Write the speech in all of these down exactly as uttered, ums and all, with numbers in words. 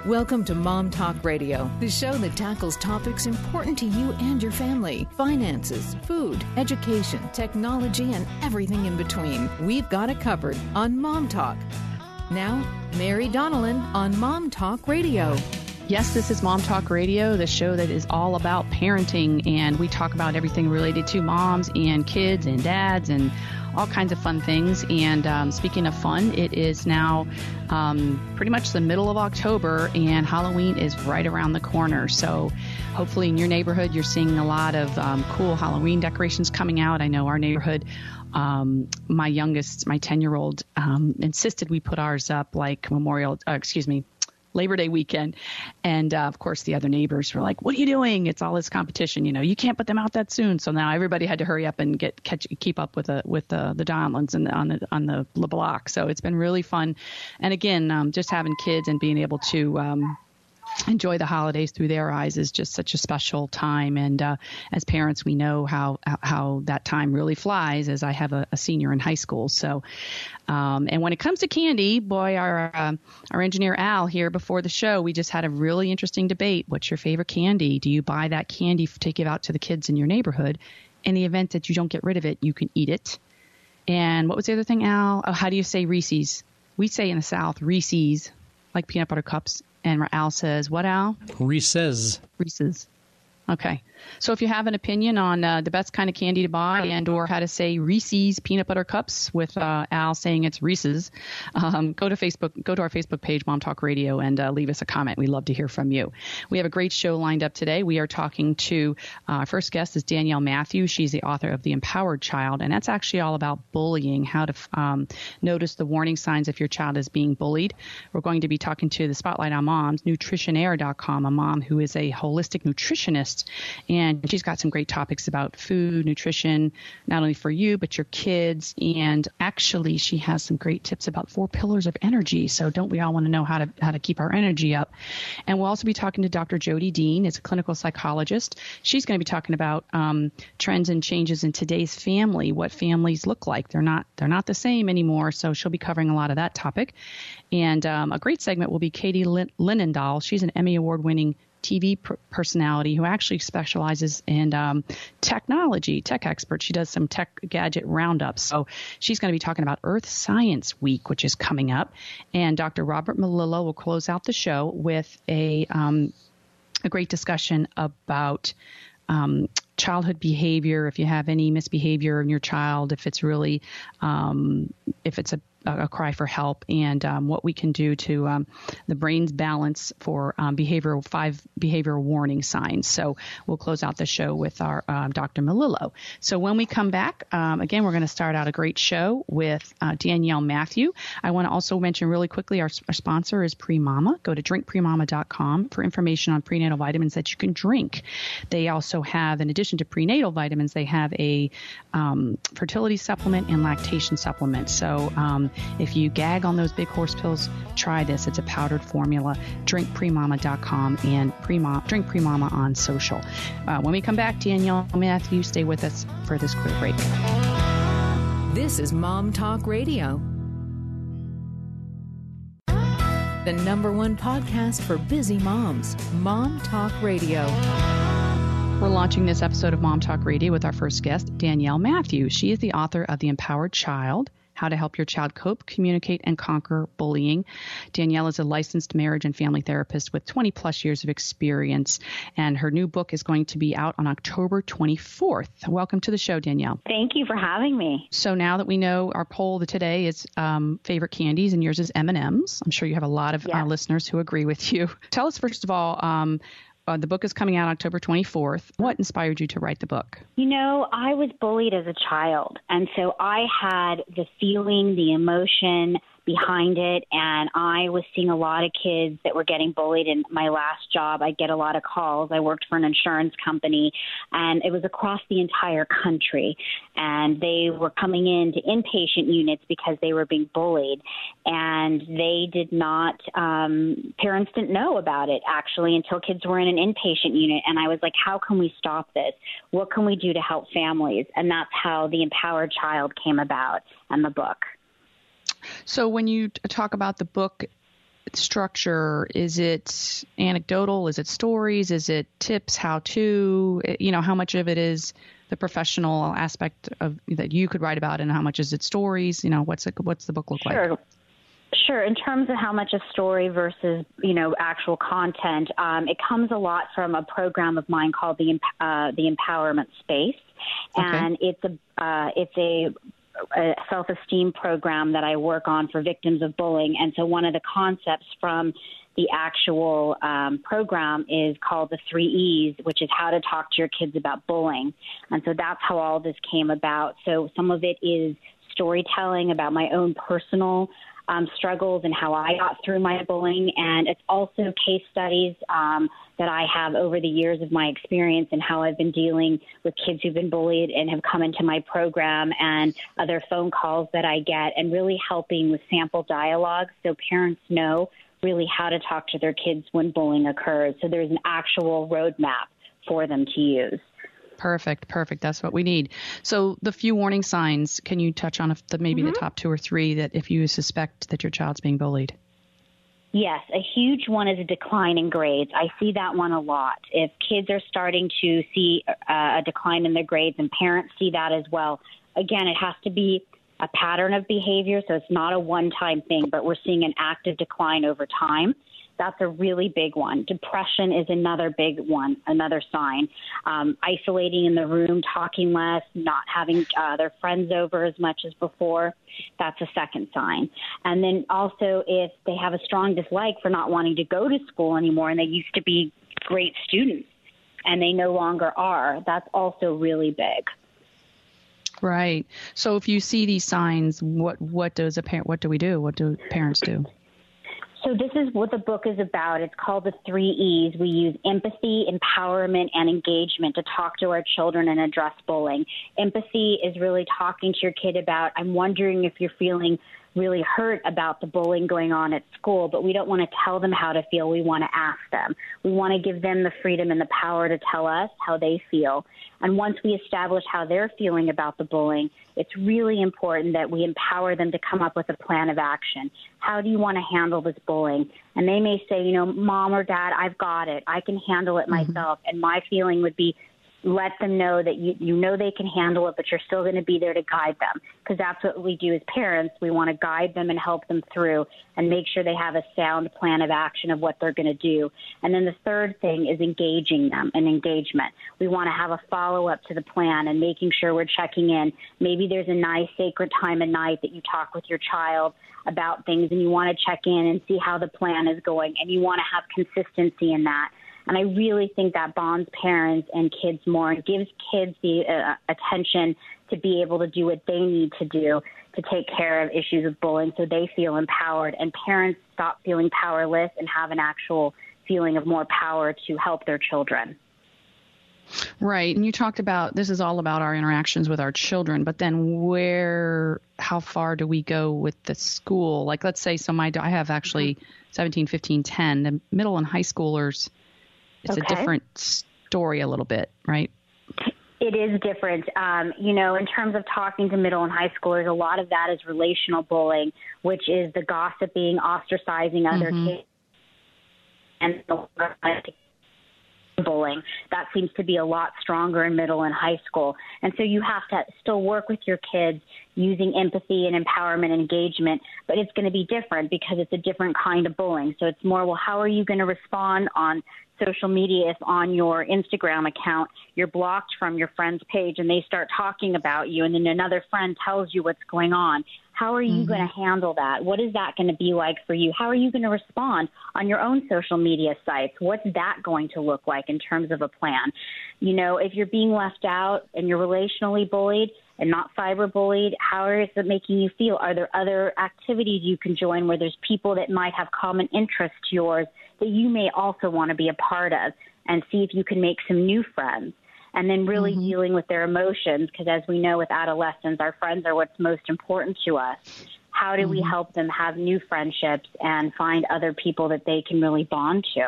Welcome to Mom Talk Radio, the show that tackles topics important to you and your family. Finances, food, education, technology, and everything in between. We've got it covered on Mom Talk. Now, Mary Donnellan on Mom Talk Radio. Yes, this is Mom Talk Radio, the show that is all about parenting, and we talk about everything related to moms and kids and dads and all kinds of fun things. And um, speaking of fun, it is now um, pretty much the middle of October, and Halloween is right around the corner. So hopefully in your neighborhood, you're seeing a lot of um, cool Halloween decorations coming out. I know our neighborhood, um, my youngest, my ten-year-old, um, insisted we put ours up like Memorial, uh, excuse me, Labor Day weekend. And uh, of course, the other neighbors were like, what are you doing? It's all this competition. You know, you can't put them out that soon. So now everybody had to hurry up and get catch, keep up with the with the, the Donlins and on the on the, the block. So it's been really fun. And again, um, just having kids and being able to um, enjoy the holidays through their eyes is just such a special time. And uh, as parents, we know how how that time really flies, as I have a, a senior in high school. So Um, and when it comes to candy, boy, our uh, our engineer Al here before the show, we just had a really interesting debate. What's your favorite candy? Do you buy that candy to give out to the kids in your neighborhood? In the event that you don't get rid of it, you can eat it. And what was the other thing, Al? Oh, how do you say Reese's? We say in the South Reese's, like peanut butter cups. And Al says, what, Al? Reese's. Reese's. Okay. So if you have an opinion on uh, the best kind of candy to buy and or how to say Reese's peanut butter cups with uh, Al saying it's Reese's, um, go to Facebook, go to our Facebook page, Mom Talk Radio, and uh, leave us a comment. We'd love to hear from you. We have a great show lined up today. We are talking to uh, our first guest is Danielle Matthews. She's the author of The Empowered Child, and that's actually all about bullying, how to um, notice the warning signs if your child is being bullied. We're going to be talking to the Spotlight on Moms, nutritionaire dot com, a mom who is a holistic nutritionist. And she's got some great topics about food, nutrition, not only for you, but your kids. And actually, she has some great tips about four pillars of energy. So don't we all want to know how to how to keep our energy up? And we'll also be talking to Doctor Jody Dean, is a clinical psychologist. She's going to be talking about um, trends and changes in today's family, what families look like. They're not they're not the same anymore. So she'll be covering a lot of that topic. And um, a great segment will be Katie Lin- Linendahl. She's an Emmy Award-winning T V per- personality who actually specializes in um, technology, tech expert. She does some tech gadget roundups. So she's going to be talking about Earth Science Week, which is coming up. And Doctor Robert Melillo will close out the show with a um, a great discussion about um, childhood behavior. If you have any misbehavior in your child, if it's really, um, if it's a a cry for help, and um, what we can do to um, the brain's balance for um, behavioral five behavioral warning signs. So we'll close out the show with our uh, Doctor Melillo. So when we come back, um, again, we're going to start out a great show with uh, Danielle Matthews. I want to also mention really quickly our, our sponsor is PreMama. Go to drink pre mama dot com for information on prenatal vitamins that you can drink. They also have, in addition to prenatal vitamins, they have a um, fertility supplement and lactation supplement. So um, if you gag on those big horse pills, try this. It's a powdered formula. drink pre mama dot com and Pre-Mama, Drink PreMama on social. Uh, when we come back, Danielle Matthews, stay with us for this quick break. This is Mom Talk Radio, the number one podcast for busy moms. Mom Talk Radio. We're launching this episode of Mom Talk Radio with our first guest, Danielle Matthews. She is the author of The Empowered Child, How to Help Your Child Cope, Communicate, and Conquer Bullying. Danielle is a licensed marriage and family therapist with twenty plus years of experience, and her new book is going to be out on October twenty-fourth. Welcome to the show, Danielle. Thank you for having me. So now that we know our poll today is um, favorite candies, and yours is M and M's, I'm sure you have a lot of yeah. uh, listeners who agree with you. Tell us, first of all, um, Uh, the book is coming out October twenty-fourth. What inspired you to write the book? You know, I was bullied as a child, and so I had the feeling, the emotion behind it, and I was seeing a lot of kids that were getting bullied. In my last job, I'd get a lot of calls. I worked for an insurance company, and it was across the entire country, and they were coming into inpatient units because they were being bullied, and they did not, um, parents didn't know about it, actually, until kids were in an inpatient unit, and I was like, how can we stop this? What can we do to help families? And that's how The Empowered Child came about and the book. So when you talk about the book, structure? Is it anecdotal? Is it stories? Is it tips, how to? You know, how much of it is the professional aspect of that you could write about, and how much is it stories? You know, what's it, what's the book look Sure. like? Sure. In terms of how much a story versus, you know, actual content, um, it comes a lot from a program of mine called the uh, the Empowerment Space, and okay. it's a uh, it's a a self-esteem program that I work on for victims of bullying. And so one of the concepts from the actual um, program is called the three E's, which is how to talk to your kids about bullying. And so that's how all this came about. So some of it is storytelling about my own personal Um, struggles and how I got through my bullying. And it's also case studies um, that I have over the years of my experience and how I've been dealing with kids who've been bullied and have come into my program, and other phone calls that I get, and really helping with sample dialogue so parents know really how to talk to their kids when bullying occurs. So there's an actual roadmap for them to use. Perfect. Perfect. That's what we need. So the few warning signs, can you touch on the, maybe mm-hmm. the top two or three that if you suspect that your child's being bullied? Yes, a huge one is a decline in grades. I see that one a lot. If kids are starting to see uh, a decline in their grades, and parents see that as well, again, it has to be a pattern of behavior, so it's not a one-time thing, but we're seeing an active decline over time. That's a really big one. Depression is another big one, another sign. Um, isolating in the room, talking less, not having uh, their friends over as much as before, that's a second sign. And then also if they have a strong dislike for not wanting to go to school anymore, and they used to be great students and they no longer are, that's also really big. Right. So if you see these signs, what, what does a parent, what do we do? What do parents do? So this is what the book is about. It's called the three E's. We use empathy, empowerment, and engagement to talk to our children and address bullying. Empathy is really talking to your kid about, I'm wondering if you're feeling really hurt about the bullying going on at school, but we don't want to tell them how to feel. We want to ask them. We want to give them the freedom and the power to tell us how they feel. And once we establish how they're feeling about the bullying, it's really important that we empower them to come up with a plan of action. How do you want to handle this bullying? And they may say, you know, Mom or Dad, I've got it. I can handle it myself. Mm-hmm. And my feeling would be, let them know that you, you know they can handle it, but you're still going to be there to guide them, because that's what we do as parents. We want to guide them and help them through and make sure they have a sound plan of action of what they're going to do. And then the third thing is engaging them and engagement. We want to have a follow-up to the plan and making sure we're checking in. Maybe there's a nice sacred time at night that you talk with your child about things, and you want to check in and see how the plan is going, and you want to have consistency in that. And I really think that bonds parents and kids more and gives kids the uh, attention to be able to do what they need to do to take care of issues of bullying so they feel empowered, and parents stop feeling powerless and have an actual feeling of more power to help their children. Right. And you talked about this is all about our interactions with our children, but then where, how far do we go with the school? Like, let's say, so my, I have actually seventeen, fifteen, ten, the middle and high schoolers. It's okay. A different story a little bit, right? It is different. Um, you know, in terms of talking to middle and high schoolers, a lot of that is relational bullying, which is the gossiping, ostracizing other mm-hmm. kids, and bullying. That seems to be a lot stronger in middle and high school. And so you have to still work with your kids using empathy and empowerment and engagement, but it's going to be different because it's a different kind of bullying. So it's more, well, how are you going to respond on social media if on your Instagram account you're blocked from your friend's page and they start talking about you, and then another friend tells you what's going on? How are you mm-hmm. going to handle that? What is that going to be like for you? How are you going to respond on your own social media sites? What's that going to look like in terms of a plan? You know, if you're being left out and you're relationally bullied and not cyberbullied, how is it making you feel? Are there other activities you can join where there's people that might have common interests to yours that you may also want to be a part of, and see if you can make some new friends? And then really mm-hmm. dealing with their emotions, because as we know with adolescents, our friends are what's most important to us. How do mm-hmm. we help them have new friendships and find other people that they can really bond to?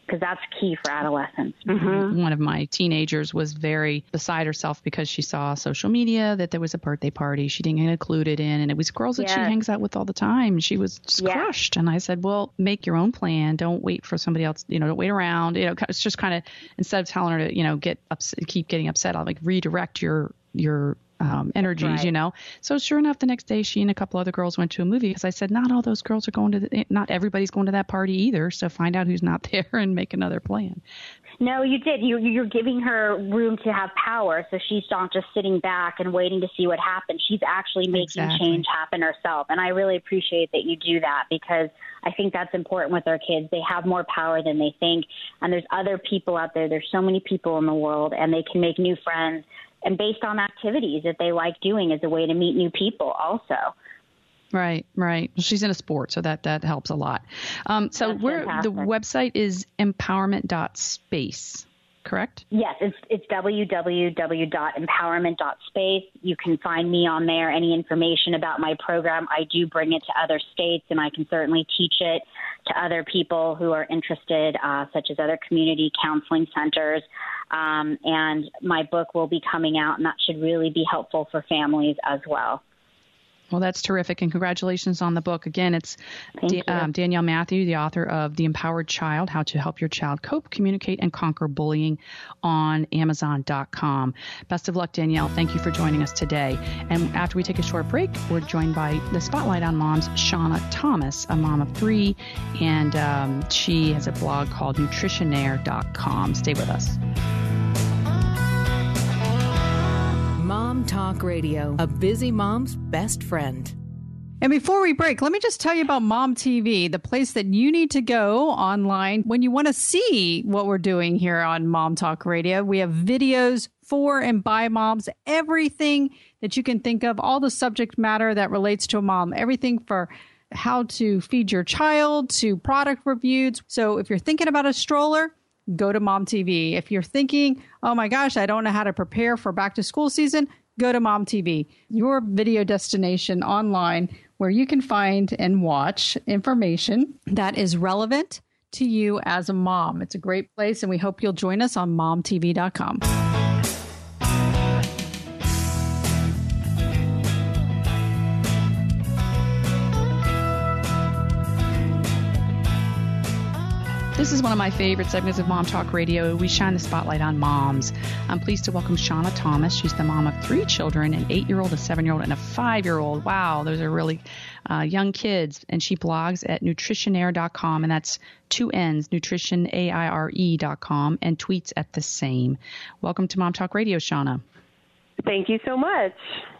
because that's key for adolescence. Mm-hmm. One of my teenagers was very beside herself because she saw social media that there was a birthday party she didn't get included in, and it was girls that yes. she hangs out with all the time. She was just yes. crushed. And I said, well, make your own plan. Don't wait for somebody else. You know, don't wait around. You know, it's just kind of, instead of telling her to, you know, get upset, keep getting upset, I'll like redirect your, your, Um, energies, right. you know. So sure enough, the next day she and a couple other girls went to a movie because I said, not all those girls are going to, the, not everybody's going to that party either. So find out who's not there and make another plan. No, you did. You, you're giving her room to have power. So she's not just sitting back and waiting to see what happens. She's actually making exactly. change happen herself. And I really appreciate that you do that, because I think that's important with our kids. They have more power than they think. And there's other people out there. There's so many people in the world, and they can make new friends. And based on activities that they like doing as a way to meet new people also. Right, right. She's in a sport, so that, that helps a lot. Um, so we're, the website is empowerment dot space, correct? Yes, it's it's w w w dot empowerment dot space. You can find me on there. Any information about my program, I do bring it to other states, and I can certainly teach it to other people who are interested, uh, such as other community counseling centers. Um, and my book will be coming out, and that should really be helpful for families as well. Well, that's terrific, and congratulations on the book. Again, it's da- um, Danielle Matthew, the author of The Empowered Child, How to Help Your Child Cope, Communicate, and Conquer Bullying, on amazon dot com. Best of luck, Danielle. Thank you for joining us today. And after we take a short break, we're joined by the Spotlight on Moms, Shauna Thomas, a mom of three, and um, she has a blog called nutritionaire dot com. Stay with us. Mom Talk Radio, a busy mom's best friend. And before we break, let me just tell you about Mom T V, the place that you need to go online when you want to see what we're doing here on Mom Talk Radio. We have videos for and by moms, everything that you can think of, all the subject matter that relates to a mom, everything for how to feed your child to product reviews. So if you're thinking about a stroller, go to Mom T V. If you're thinking, oh my gosh, I don't know how to prepare for back to school season, go to Mom T V, your video destination online where you can find and watch information that is relevant to you as a mom. It's a great place, and we hope you'll join us on mom t v dot com. This is one of my favorite segments of Mom Talk Radio. We shine the spotlight on moms. I'm pleased to welcome Shauna Thomas. She's the mom of three children, an eight-year-old, a seven-year-old, and a five-year-old. Wow, those are really uh, young kids. And she blogs at nutritionaire dot com, and that's two N's, nutritionaire dot com, and tweets at the same. Welcome to Mom Talk Radio, Shauna. Thank you so much.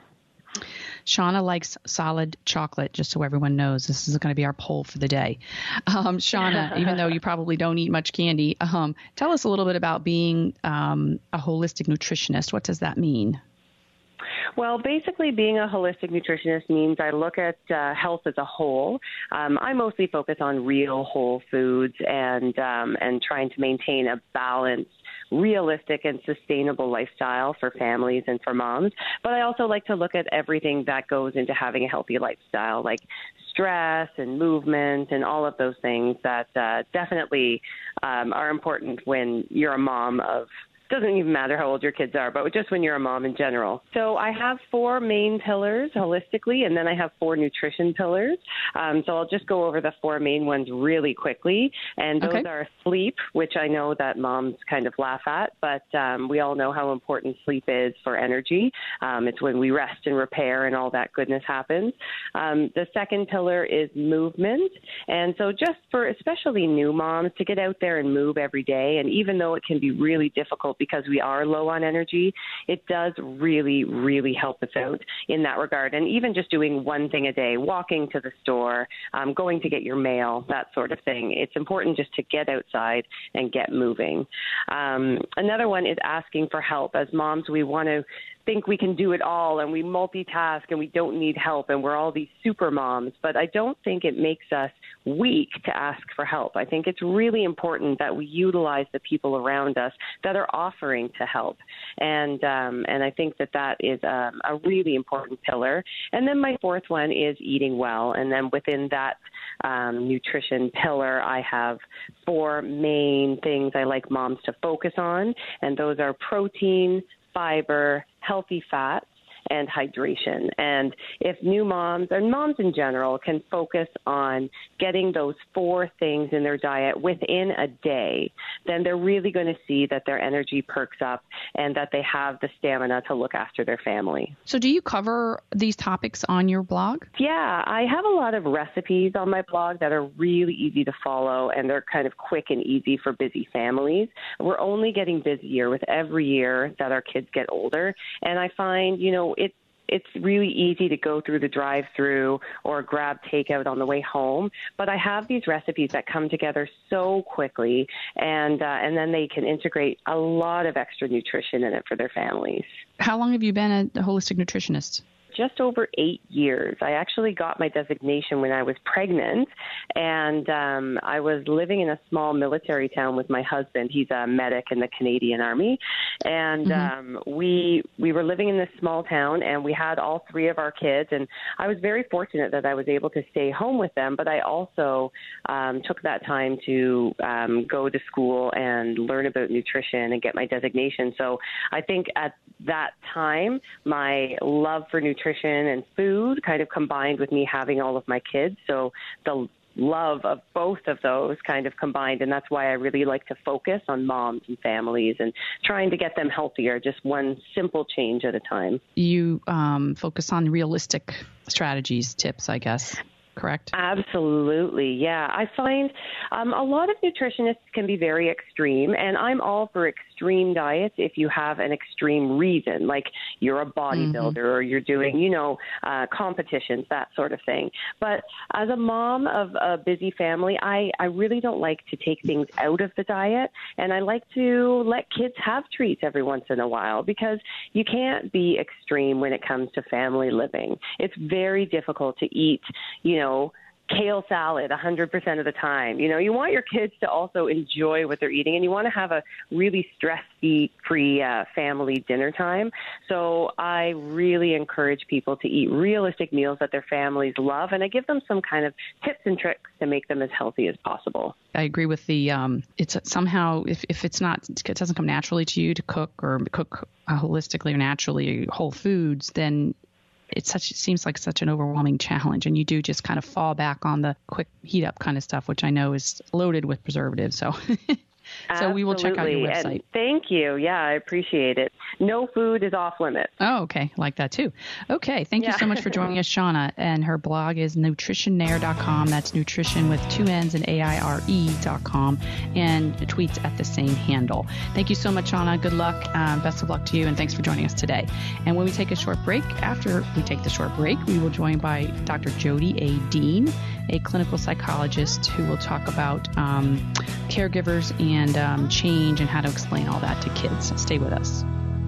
Shauna likes solid chocolate, just so everyone knows. This is going to be our poll for the day. Um, Shauna, even though you probably don't eat much candy, um, tell us a little bit about being um, a holistic nutritionist. What does that mean? Well, basically being a holistic nutritionist means I look at uh, health as a whole. Um, I mostly focus on real whole foods and um, and trying to maintain a balanced, realistic and sustainable lifestyle for families and for moms. But I also like to look at everything that goes into having a healthy lifestyle, like stress and movement and all of those things that uh, definitely um, are important when you're a mom of doesn't even matter how old your kids are, but just when you're a mom in general. So I have four main pillars holistically, and then I have four nutrition pillars. Um, so I'll just go over the four main ones really quickly. And those okay. are sleep, which I know that moms kind of laugh at, but um, we all know how important sleep is for energy. Um, it's when we rest and repair and all that goodness happens. Um, the second pillar is movement. And so just for especially new moms to get out there and move every day, and even though it can be really difficult because we are low on energy, it does really, really help us out in that regard. And even just doing one thing a day, walking to the store, um, going to get your mail, that sort of thing. It's important just to get outside and get moving. Um, another one is asking for help. As moms, we want to think we can do it all and we multitask and we don't need help and we're all these super moms, but I don't think it makes us weak to ask for help. I think it's really important that we utilize the people around us that are offering to help. And um, and I think that that is um, a really important pillar. And then my fourth one is eating well. And then within that um, nutrition pillar, I have four main things I like moms to focus on. And those are protein, fiber, healthy fats, and hydration. And if new moms and moms in general can focus on getting those four things in their diet within a day, then they're really going to see that their energy perks up and that they have the stamina to look after their family. So do you cover these topics on your blog? Yeah, I have a lot of recipes on my blog that are really easy to follow, and they're kind of quick and easy for busy families. We're only getting busier with every year that our kids get older, and I find, you know, it it's really easy to go through the drive-through or grab takeout on the way home. But I have these recipes that come together so quickly, and uh, and then they can integrate a lot of extra nutrition in it for their families. How long have you been a holistic nutritionist? Just over eight years. I actually got my designation when I was pregnant, and um, I was living in a small military town with my husband. He's a medic in the Canadian Army, and mm-hmm. um, we we were living in this small town, and we had all three of our kids, and I was very fortunate that I was able to stay home with them, but I also um, took that time to um, go to school and learn about nutrition and get my designation. So I think at that time, my love for nutrition nutrition and food kind of combined with me having all of my kids. So the love of both of those kind of combined, and that's why I really like to focus on moms and families and trying to get them healthier, just one simple change at a time. You um, focus on realistic strategies, tips, I guess. Correct? Absolutely, yeah. I find um, a lot of nutritionists can be very extreme, and I'm all for extreme diets if you have an extreme reason, like you're a bodybuilder mm-hmm. or you're doing, you know, uh, competitions, that sort of thing. But as a mom of a busy family, I, I really don't like to take things out of the diet, and I like to let kids have treats every once in a while because you can't be extreme when it comes to family living. It's very difficult to eat, you know, know, kale salad one hundred percent of the time. You know, you want your kids to also enjoy what they're eating, and you want to have a really stress-free uh, family dinner time. So I really encourage people to eat realistic meals that their families love, and I give them some kind of tips and tricks to make them as healthy as possible. I agree with the, um, it's somehow, if, if it's not, it doesn't come naturally to you to cook or cook uh, holistically or naturally whole foods, then It's such, it seems like such an overwhelming challenge, and you do just kind of fall back on the quick heat up kind of stuff, which I know is loaded with preservatives. So, so we will check out your website. And thank you. Yeah, I appreciate it. No food is off limits. Oh, okay. Like that too. Okay. Thank yeah. you so much for joining us, Shauna. And her blog is nutritionaire dot com. That's nutrition with two N's and A I R E dot com, and tweets at the same handle. Thank you so much, Shauna. Good luck. Um, best of luck to you. And thanks for joining us today. And when we take a short break, after we take the short break, we will join by Doctor Jody A. Dean, a clinical psychologist who will talk about um, caregivers and um, change and how to explain all that to kids. Stay with us.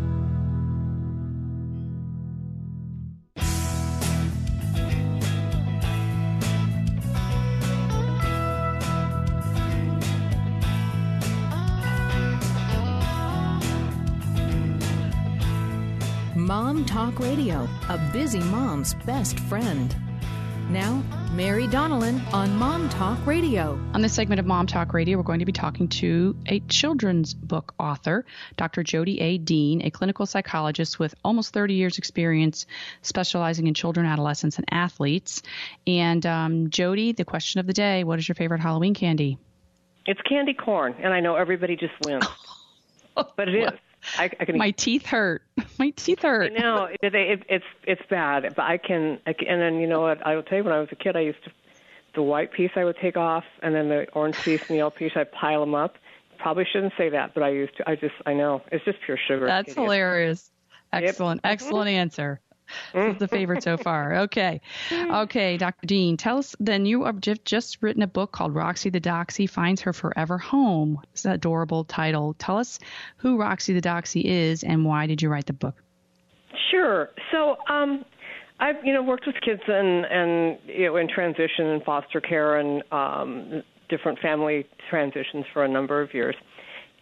Mom Talk Radio, a busy mom's best friend. Now, Mary Donnellan on Mom Talk Radio. On this segment of Mom Talk Radio, we're going to be talking to a children's book author, Doctor Jody A. Dean, a clinical psychologist with almost thirty years experience specializing in children, adolescents, and athletes. And um, Jody, the question of the day, what is your favorite Halloween candy? It's candy corn, and I know everybody just wins. But it is. I, I can, My teeth hurt. My teeth hurt. I know it, it, it's it's bad, but I can, I can. And then you know what? I will tell you, when I was a kid, I used to the white piece I would take off, and then the orange piece and the yellow piece I'd pile them up. Probably shouldn't say that, but I used to. I just I know it's just pure sugar. That's idiot. Hilarious. Excellent, yep. Excellent answer. This is the favorite so far. Okay. Okay, Doctor Dean, tell us then, you have just written a book called Roxy the Doxy Finds Her Forever Home. It's an adorable title. Tell us who Roxy the Doxy is and why did you write the book? Sure. So um, I've, you know, worked with kids and, and you know, in transition and foster care and um, different family transitions for a number of years.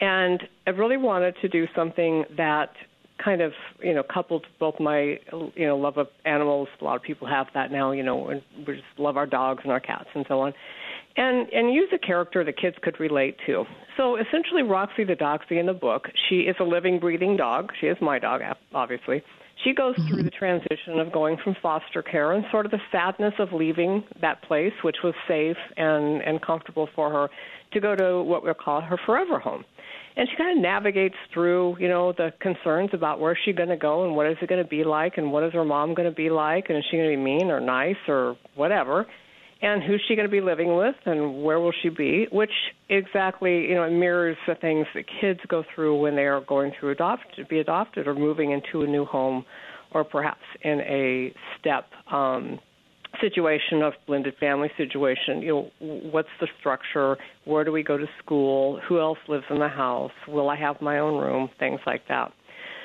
And I really wanted to do something that kind of, you know, coupled both my, you know, love of animals. A lot of people have that now, you know, and we just love our dogs and our cats and so on. And and use a character that kids could relate to. So essentially, Roxy the Doxy in the book, she is a living, breathing dog. She is my dog, obviously. She goes mm-hmm. through the transition of going from foster care and sort of the sadness of leaving that place, which was safe and, and comfortable for her, to go to what we'll call her forever home. And she kind of navigates through, you know, the concerns about where's she going to go and what is it going to be like and what is her mom going to be like and is she going to be mean or nice or whatever, and who's she going to be living with and where will she be, which exactly, you know, it mirrors the things that kids go through when they are going through adopt to be adopted or moving into a new home or perhaps in a step um situation of blended family situation. You know, what's the structure? Where do we go to school? Who else lives in the house? Will I have my own room? Things like that.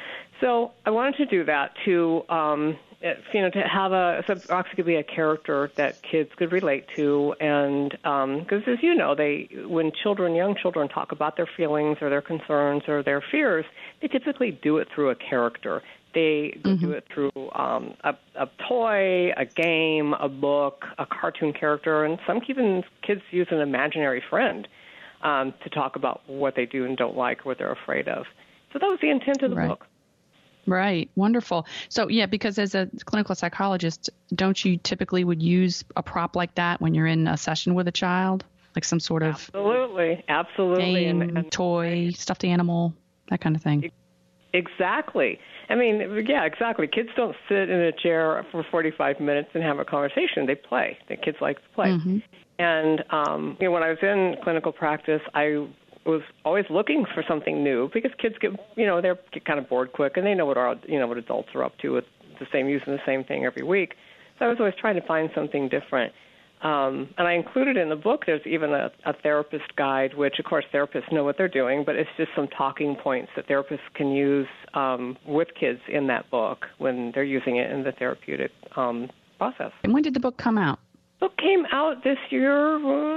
So I wanted to do that to, um, you know, to have a, so Roxy could be a character that kids could relate to. And because um, as you know, they, when children, young children talk about their feelings or their concerns or their fears, they typically do it through a character. They mm-hmm. do it through um, a, a toy, a game, a book, a cartoon character, and some even kids use an imaginary friend um, to talk about what they do and don't like or what they're afraid of. So that was the intent of the right. book. Right. Wonderful. So, yeah, because as a clinical psychologist, don't you typically would use a prop like that when you're in a session with a child, like some sort of absolutely, absolutely, game, and, and, toy, stuffed animal, that kind of thing? Exactly. I mean, yeah, exactly. Kids don't sit in a chair for forty-five minutes and have a conversation. They play. The kids like to play. Mm-hmm. And um, you know, when I was in clinical practice, I was always looking for something new because kids get, you know, they're get kind of bored quick, and they know what our, you know, what adults are up to with the same using the same thing every week. So I was always trying to find something different. Um, and I included in the book, there's even a, a therapist guide, which, of course, therapists know what they're doing, but it's just some talking points that therapists can use um, with kids in that book when they're using it in the therapeutic um, process. And when did the book come out? The book came out this year,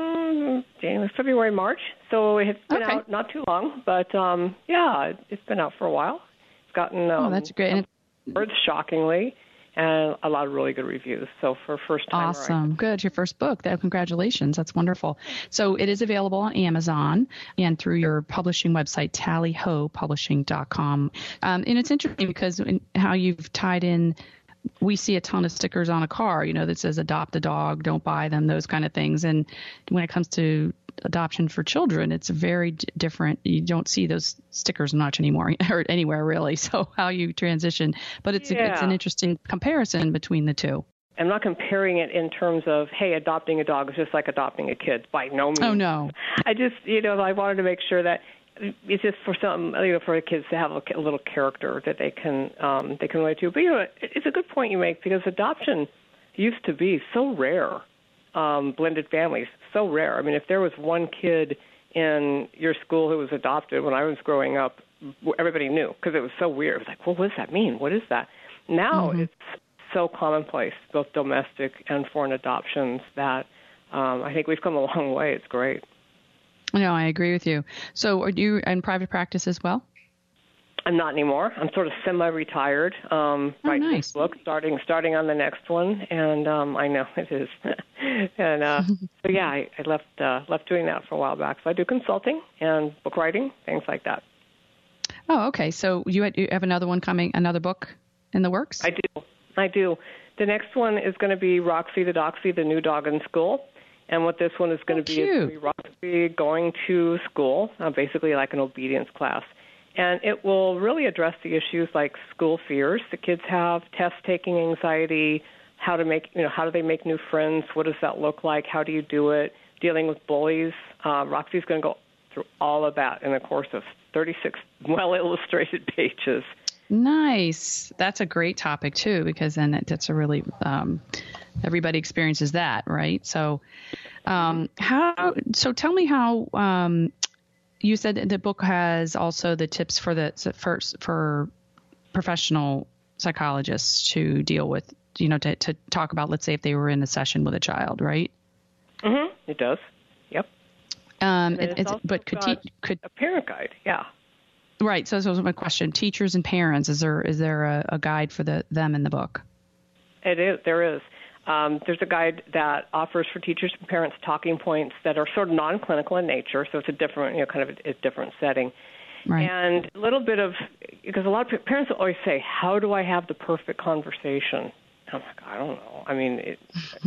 uh, January, February, March, so it's been okay. out not too long, but um, yeah, it's been out for a while. It's gotten um, oh, that's great. Words shockingly. And a lot of really good reviews. So for first time, awesome, right. Good. Your first book. That, congratulations. That's wonderful. So it is available on Amazon and through your publishing website, tally ho publishing dot com. Um, and it's interesting because in how you've tied in. We see a ton of stickers on a car, you know, that says adopt a dog, don't buy them, those kind of things. And when it comes to adoption for children, it's very d- different. You don't see those stickers much anymore or anywhere really. So how you transition, but it's, yeah. a, it's an interesting comparison between the two. I'm not comparing it in terms of, hey, adopting a dog is just like adopting a kid. By no means. Oh, no. I just, you know, I wanted to make sure that it's just for some, you know, for the kids to have a, a little character that they can um, they can relate to. But you know, it's a good point you make because adoption used to be so rare. Um, blended families, so rare. I mean, if there was one kid in your school who was adopted when I was growing up, everybody knew because it was so weird. It was like, well, what does that mean? What is that? Now mm-hmm. it's so commonplace, both domestic and foreign adoptions, that um, I think we've come a long way. It's great. No, I agree with you. So are you in private practice as well? I'm not anymore. I'm sort of semi-retired. Um, oh, writing nice. this book, starting starting on the next one, and um, I know it is. and uh, so yeah, I, I left uh, left doing that for a while back. So I do consulting and book writing, things like that. Oh, okay. So you, had, you have another one coming, another book in the works? I do. I do. The next one is going to be Roxy the Doxy, the new dog in school. And what this one is going oh, to be is be Roxy going to school, uh, basically like an obedience class. And it will really address the issues like school fears the kids have, test-taking anxiety, how to make, you know, how do they make new friends, what does that look like, how do you do it, dealing with bullies. Uh, Roxy's going to go through all of that in the course of thirty-six well-illustrated pages. Nice. That's a great topic, too, because then that's a really um, – everybody experiences that, right? So um, how? So tell me how um, – you said the book has also the tips for the for, for professional psychologists to deal with, you know, to, to talk about, let's say, if they were in a session with a child, right? Mm-hmm. It does. Yep. Um, it, it's, it's but could te- could a parent guide, yeah. Right. So, so was my question. Teachers and parents, is there is there a, a guide for the them in the book? It is. There is. Um, there's a guide that offers for teachers and parents talking points that are sort of non-clinical in nature, so it's a different, you know, kind of a, a different setting. Right. And a little bit of, because a lot of parents always say, how do I have the perfect conversation? And I'm like, I don't know. I mean, it,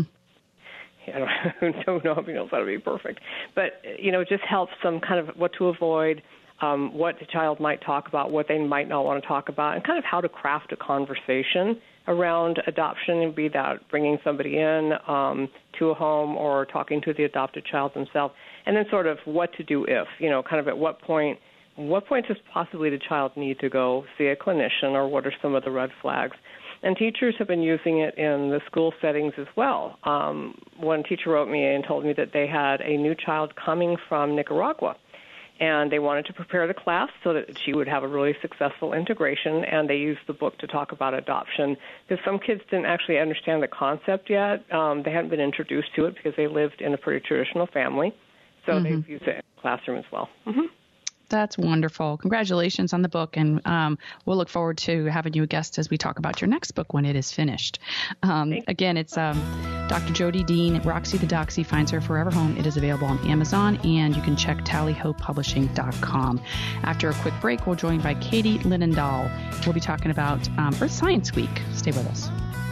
I don't, don't know if he knows how to be perfect. But, you know, it just helps them kind of what to avoid, um, what the child might talk about, what they might not want to talk about, and kind of how to craft a conversation around adoption, and be that bringing somebody in um, to a home or talking to the adopted child themselves, and then sort of what to do if, you know, kind of at what point, what point does possibly the child need to go see a clinician, or what are some of the red flags? And teachers have been using it in the school settings as well. Um, one teacher wrote me and told me that they had a new child coming from Nicaragua, and they wanted to prepare the class so that she would have a really successful integration, and they used the book to talk about adoption, because some kids didn't actually understand the concept yet. Um, they hadn't been introduced to it because they lived in a pretty traditional family, so mm-hmm. they've used it in the classroom as well. Mm-hmm. That's wonderful. Congratulations on the book, and um, we'll look forward to having you a guest as we talk about your next book when it is finished. Um, again, it's um, Doctor Jody Dean. Roxy the Doxy finds her forever home. It is available on Amazon, and you can check tally ho publishing dot com. After a quick break, we're joined by Katie Linendahl. We'll be talking about um, Earth Science Week. Stay with us.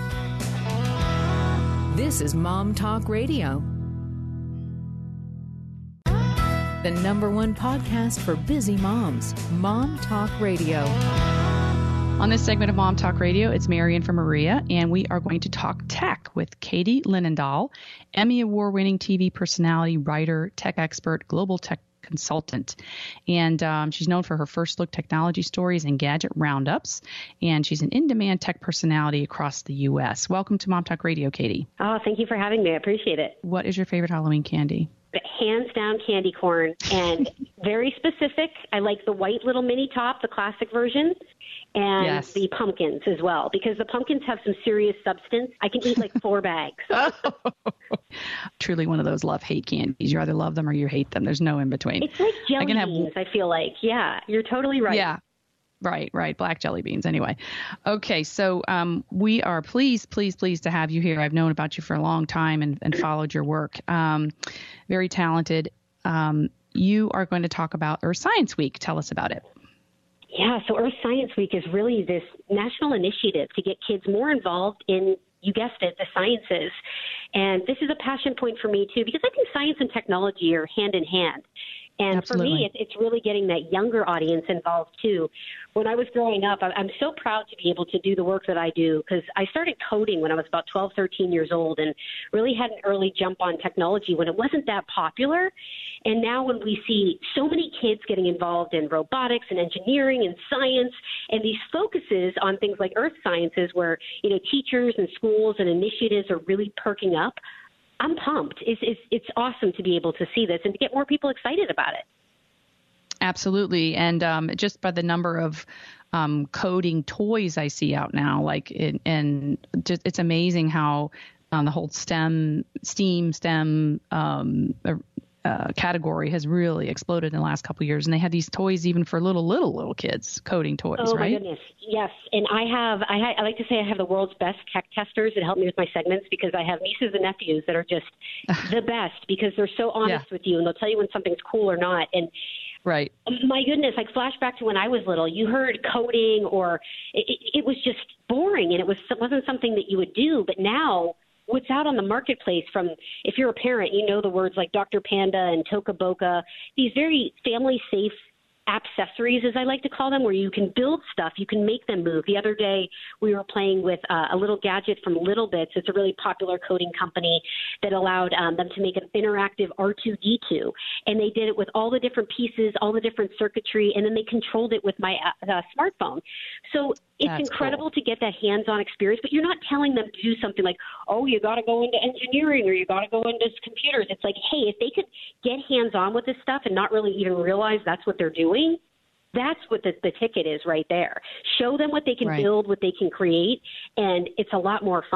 This is Mom Talk Radio, the number one podcast for busy moms. Mom Talk Radio. On this segment of Mom Talk Radio, it's Marian from Maria, and we are going to talk tech with Katie Linendahl, Emmy Award-winning T V personality, writer, tech expert, global tech consultant. And um, she's known for her first look technology stories and gadget roundups, and she's an in-demand tech personality across the U S. Welcome to Mom Talk Radio, Katie. Oh, thank you for having me. I appreciate it. What is your favorite Halloween candy? But hands down candy corn, and very specific. I like the white little mini top, the classic version, and yes. the pumpkins as well, because the pumpkins have some serious substance. I can eat like four bags. Truly one of those love-hate candies. You either love them or you hate them. There's no in between. It's like jelly I can have... beans, I feel like. Yeah, you're totally right. Yeah. Right, right. Black jelly beans. Anyway. Okay. So um, we are pleased, pleased, pleased to have you here. I've known about you for a long time and, and followed your work. Um, very talented. Um, you are going to talk about Earth Science Week. Tell us about it. Yeah. So Earth Science Week is really this national initiative to get kids more involved in, you guessed it, the sciences. And this is a passion point for me, too, because I think science and technology are hand in hand. And Absolutely. for me, it, it's really getting that younger audience involved, too. When I was growing up, I'm so proud to be able to do the work that I do, because I started coding when I was about twelve, thirteen years old, and really had an early jump on technology when it wasn't that popular. And now when we see so many kids getting involved in robotics and engineering and science, and these focuses on things like earth sciences where, you know, teachers and schools and initiatives are really perking up, I'm pumped. It's, it's, it's awesome to be able to see this and to get more people excited about it. Absolutely. And um, just by the number of um, coding toys I see out now, like, it, and just, it's amazing how um, the whole STEM, STEAM, STEM um, uh, category has really exploded in the last couple of years. And they have these toys even for little, little, little kids, coding toys, oh, right? Oh, my goodness. Yes. And I have, I, ha- I like to say I have the world's best tech testers that help me with my segments, because I have nieces and nephews that are just the best, because they're so honest yeah. with you, and they'll tell you when something's cool or not. And right. My goodness, like flashback to when I was little, you heard coding, or it, it, it was just boring, and it was it wasn't something that you would do. But now, what's out on the marketplace, from, if you're a parent, you know the words like Doctor Panda and Toca Boca, these very family-safe accessories, as I like to call them, where you can build stuff, you can make them move. The other day, we were playing with uh, a little gadget from Little Bits. It's a really popular coding company that allowed um, them to make an interactive R two D two. And they did it with all the different pieces, all the different circuitry, and then they controlled it with my uh, smartphone. So it's That's incredible cool. to get that hands-on experience, but you're not telling them to do something like, oh, you got to go into engineering or you got to go into computers. It's like, hey, if they could get hands-on with this stuff and not really even realize that's what they're doing, that's what the, the ticket is right there. Show them what they can right. build, what they can create, and it's a lot more fun.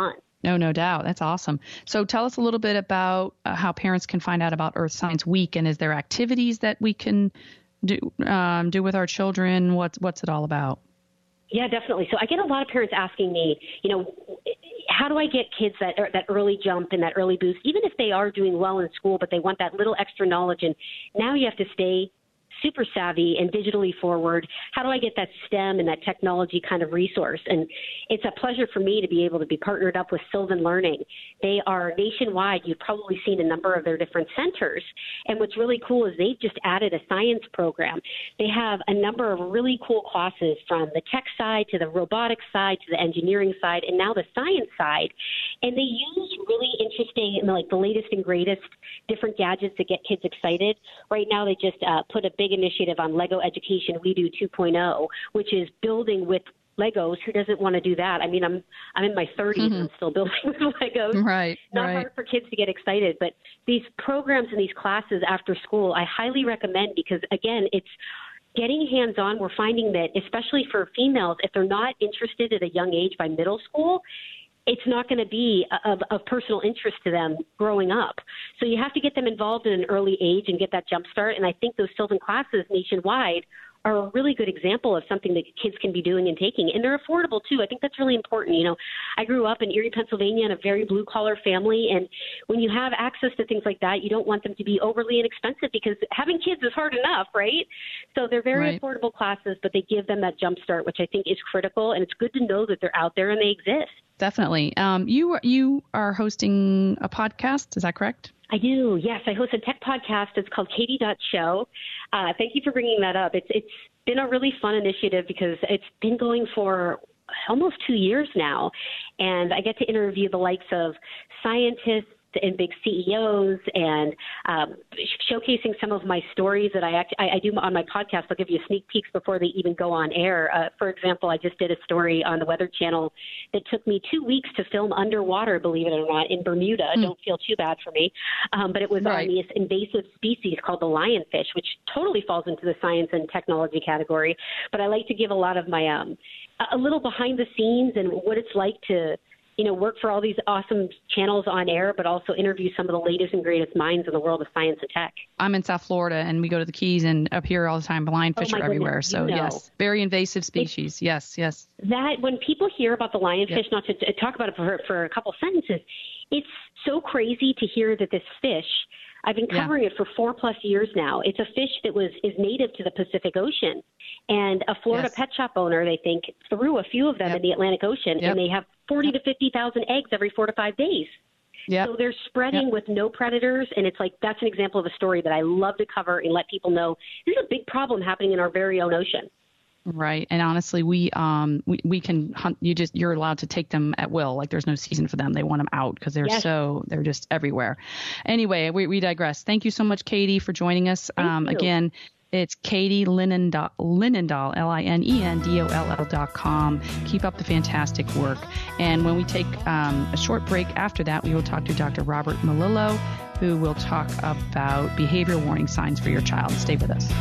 No, no doubt. That's awesome. So tell us a little bit about uh, how parents can find out about Earth Science Week, and is there activities that we can do um, do with our children? What's what's it all about? Yeah, definitely. So I get a lot of parents asking me, you know, how do I get kids that that early jump and that early boost, even if they are doing well in school, but they want that little extra knowledge, and now you have to stay super savvy and digitally forward. How do I get that STEM and that technology kind of resource? And it's a pleasure for me to be able to be partnered up with Sylvan Learning. They are nationwide. You've probably seen a number of their different centers. And what's really cool is they've just added a science program. They have a number of really cool classes from the tech side to the robotics side to the engineering side and now the science side. And they use really interesting, like the latest and greatest different gadgets to get kids excited. Right now, they just uh, put a big initiative on Lego Education We Do two point oh, which is building with Legos. Who doesn't want to do that? I mean, I'm I'm in my thirties mm-hmm. and I'm still building with Legos. Right, Not right. hard for kids to get excited, but these programs and these classes after school, I highly recommend because, again, it's getting hands-on. We're finding that, especially for females, if they're not interested at a young age by middle school, it's not going to be of, of personal interest to them growing up. So you have to get them involved at an early age and get that jump start. And I think those Sylvan classes nationwide are a really good example of something that kids can be doing and taking. And they're affordable, too. I think that's really important. You know, I grew up in Erie, Pennsylvania in a very blue-collar family. And when you have access to things like that, you don't want them to be overly inexpensive because having kids is hard enough, right? So they're very right. affordable classes, but they give them that jump start, which I think is critical. And it's good to know that they're out there and they exist. Definitely. Um, you you are hosting a podcast, is that correct? I do, yes. I host a tech podcast. It's called Katie dot Show. Uh, thank you for bringing that up. It's It's been a really fun initiative because it's been going for almost two years now. And I get to interview the likes of scientists and big C E Os and um, showcasing some of my stories that I, act- I, I do on my podcast. I'll give you sneak peeks before they even go on air. Uh, for example, I just did a story on the Weather Channel that took me two weeks to film underwater, believe it or not, in Bermuda. Mm. Don't feel too bad for me. Um, but it was right. on this invasive species called the lionfish, which totally falls into the science and technology category. But I like to give a lot of my um, a little behind the scenes and what it's like to you know, work for all these awesome channels on air, but also interview some of the latest and greatest minds in the world of science and tech. I'm in South Florida, and we go to the Keys, and up here all the time, lionfish oh are everywhere. Goodness, so, you know. yes, very invasive species. It's, yes, yes. That when people hear about the lionfish, yep. not to t- talk about it for, for a couple sentences, it's so crazy to hear that this fish, I've been covering yeah. it for four plus years now. It's a fish that was is native to the Pacific Ocean. And a Florida yes. pet shop owner, they think, threw a few of them yep. in the Atlantic Ocean, yep. and they have forty yep. to fifty thousand eggs every four to five days. Yep. So they're spreading yep. with no predators, and it's like that's an example of a story that I love to cover and let people know this is a big problem happening in our very own ocean. Right. And honestly, we um we, we can hunt. You just you're allowed to take them at will. Like there's no season for them. They want them out because they're yes. so they're just everywhere. Anyway, we, we digress. Thank you so much, Katie, for joining us. Thank um, you. Again, it's Katie Linendoll, Linendoll, L I N E N D O L L dot com. Keep up the fantastic work. And when we take um, a short break after that, we will talk to Doctor Robert Melillo, who will talk about behavior warning signs for your child. Stay with us.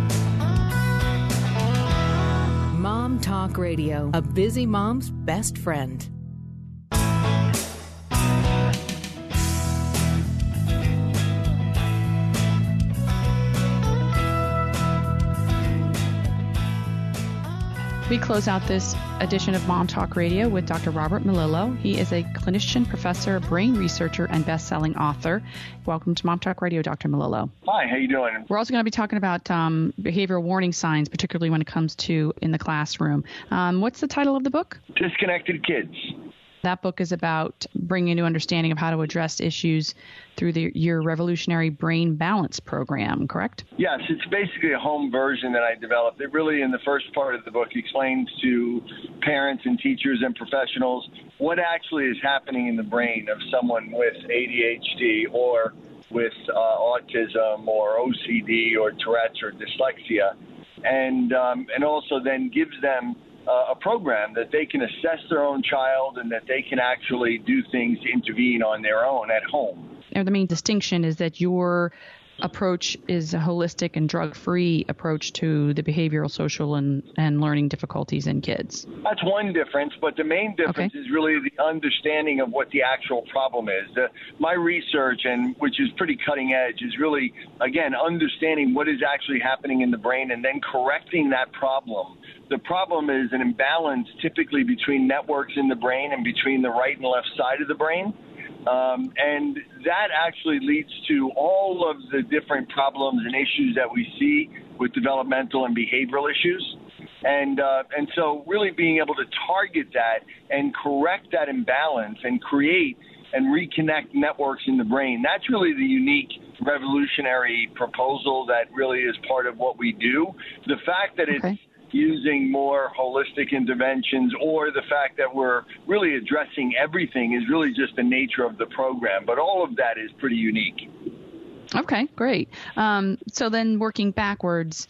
Mom Talk Radio, a busy mom's best friend. We close out this edition of Mom Talk Radio with Doctor Robert Melillo. He is a clinician, professor, brain researcher, and best-selling author. Welcome to Mom Talk Radio, Doctor Melillo. Hi, how you doing? We're also going to be talking about um, behavioral warning signs, particularly when it comes to in the classroom. Um, what's the title of the book? Disconnected Kids. That book is about bringing a new understanding of how to address issues through the, your revolutionary brain balance program, correct? Yes, it's basically a home version that I developed. It really, in the first part of the book, explains to parents and teachers and professionals what actually is happening in the brain of someone with A D H D or with uh, autism or O C D or Tourette's or dyslexia, and um, and also then gives them Uh, a program that they can assess their own child and that they can actually do things to intervene on their own at home. And the main distinction is that your approach is a holistic and drug-free approach to the behavioral, social, and, and learning difficulties in kids. That's one difference, but the main difference okay. is really the understanding of what the actual problem is. The, my research, and which is pretty cutting edge, is really, again, understanding what is actually happening in the brain and then correcting that problem. The problem is an imbalance typically between networks in the brain and between the right and left side of the brain. Um, and that actually leads to all of the different problems and issues that we see with developmental and behavioral issues. And uh, and so really being able to target that and correct that imbalance and create and reconnect networks in the brain, that's really the unique revolutionary proposal that really is part of what we do. The fact that okay. it's using more holistic interventions, or the fact that we're really addressing everything, is really just the nature of the program. But all of that is pretty unique. Okay, great. Um, so then working backwards,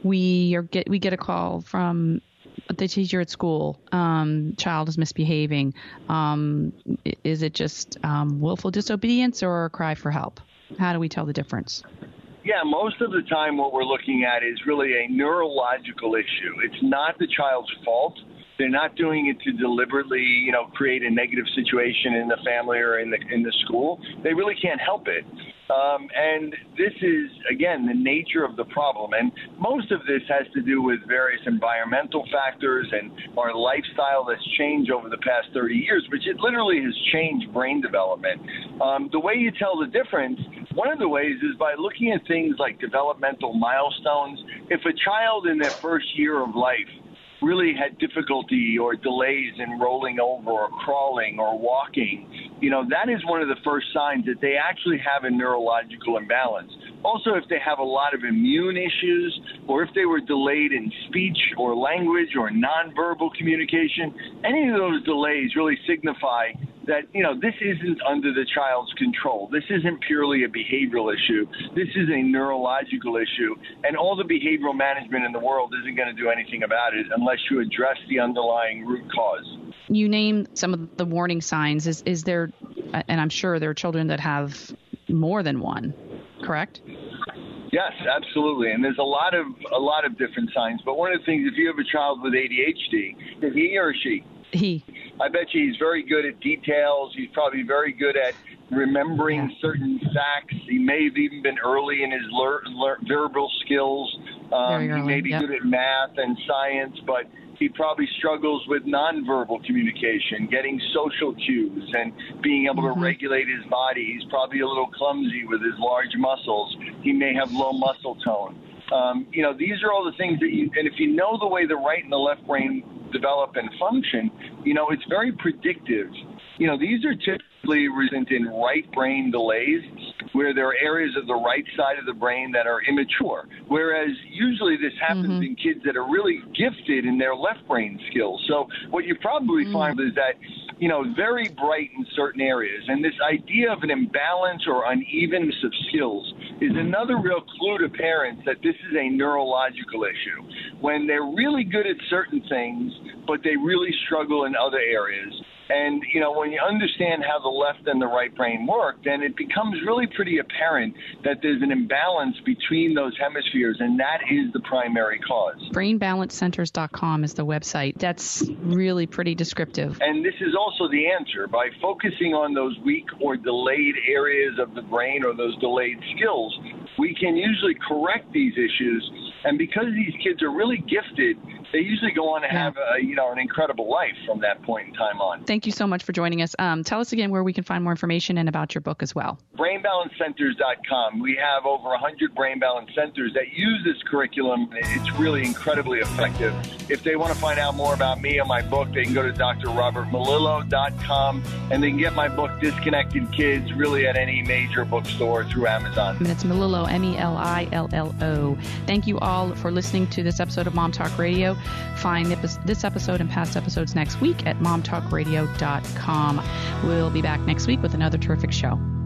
we are get we get a call from the teacher at school. Um, child is misbehaving. Um, is it just um, willful disobedience or a cry for help? How do we tell the difference? Yeah, most of the time what we're looking at is really a neurological issue. It's not the child's fault. They're not doing it to deliberately, you know, create a negative situation in the family or in the in the school. They really can't help it. Um, and this is, again, the nature of the problem. And most of this has to do with various environmental factors and our lifestyle that's changed over the past thirty years, which it literally has changed brain development. Um, the way you tell the difference, one of the ways is by looking at things like developmental milestones. If a child in their first year of life really had difficulty or delays in rolling over or crawling or walking, you know, that is one of the first signs that they actually have a neurological imbalance. Also, if they have a lot of immune issues, or if they were delayed in speech or language or nonverbal communication, any of those delays really signify that, you know, this isn't under the child's control. This isn't purely a behavioral issue. This is a neurological issue. And all the behavioral management in the world isn't going to do anything about it unless you address the underlying root cause. You named some of the warning signs. Is, is there, and I'm sure there are children that have more than one, correct? Yes, absolutely. And there's a lot of a lot of different signs. But one of the things, if you have a child with A D H D, is he or she? He. I bet you he's very good at details. He's probably very good at remembering yeah. certain facts. He may have even been early in his lear, lear, verbal skills. Um, early, he may be yep. good at math and science, but he probably struggles with nonverbal communication, getting social cues, and being able mm-hmm. to regulate his body. He's probably a little clumsy with his large muscles. He may have low muscle tone. Um, you know, these are all the things that you, and if you know the way the right and the left brain develop and function, you know, it's very predictive. You know, these are typically result in right brain delays, where there are areas of the right side of the brain that are immature, whereas usually this happens mm-hmm. in kids that are really gifted in their left brain skills. So what you probably mm-hmm. find is that, you know, very bright in certain areas, and this idea of an imbalance or unevenness of skills is another real clue to parents that this is a neurological issue. When they're really good at certain things, but they really struggle in other areas. And, you know, when you understand how the left and the right brain work, then it becomes really pretty apparent that there's an imbalance between those hemispheres, and that is the primary cause. brain balance centers dot com is the website. That's really pretty descriptive. And this is also the answer. By focusing on those weak or delayed areas of the brain or those delayed skills, we can usually correct these issues. And because these kids are really gifted, they usually go on to have a, you know, an incredible life from that point in time on. Thank you so much for joining us. Um, tell us again where we can find more information and about your book as well. brain balance centers dot com. We have over one hundred brain balance centers that use this curriculum. It's really incredibly effective. If they want to find out more about me and my book, they can go to D R Robert Melillo dot com, and they can get my book, Disconnected Kids, really at any major bookstore through Amazon. And it's Melillo, M E L I L L O. Thank you all for listening to this episode of Mom Talk Radio. Find this episode and past episodes next week at mom talk radio dot com. We'll be back next week with another terrific show.